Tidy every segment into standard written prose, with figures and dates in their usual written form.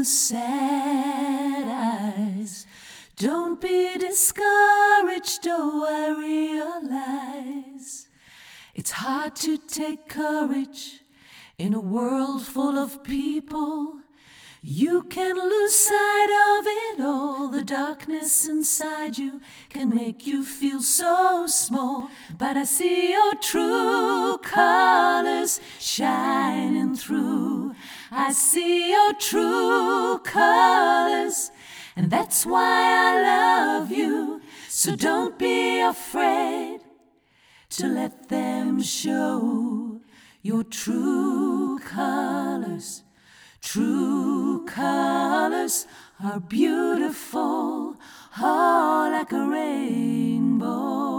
sad eyes. Don't be discouraged, oh, I realize it's hard to take courage in a world full of people. You can lose sight of it all. The darkness inside you can make you feel so small. But I see your true colors shining through. I see your true colors, and that's why I love you. So don't be afraid to let them show your true colors. True colors are beautiful, all like a rainbow.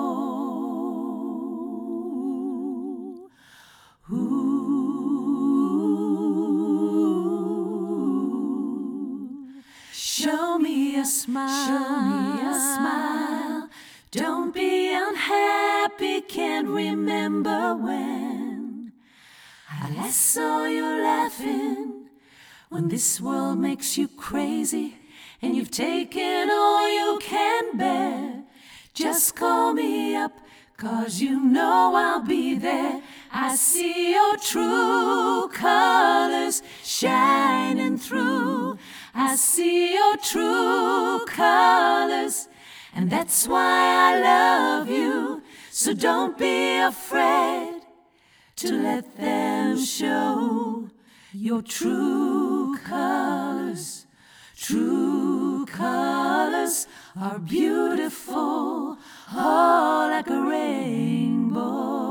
Ooh. Show me a smile, show me a smile. Don't be unhappy, can't remember when I last saw you laughing. When this world makes you crazy and you've taken all you can bear, just call me up, 'cause you know I'll be there. I see your true colors shining through. I see your true colors, and that's why I love you. So don't be afraid to let them show your true colors. True colors are beautiful, all like a rainbow.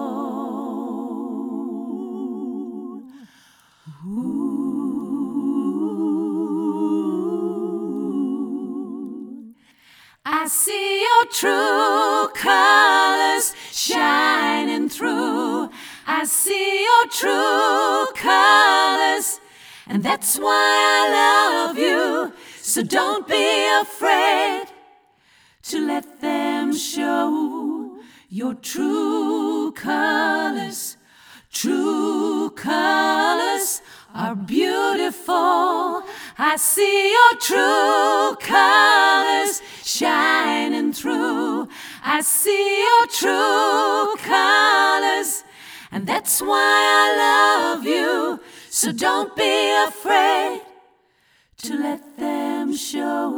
Ooh. I see your true colors shining through. I see your true colors, and that's why I love you. So don't be afraid to let them show your true colors. True colors are beautiful. I see your true colors shining through. I see your true colors, and that's why I love you. So don't be afraid to let them show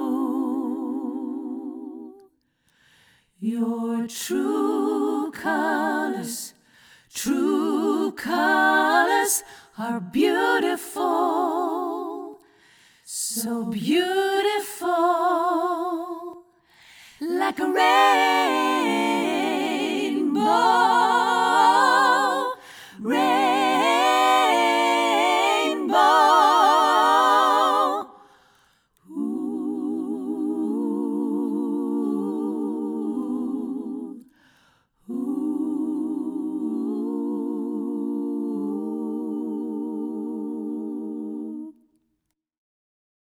your true colors. True colors are beautiful, so beautiful, like a rainbow.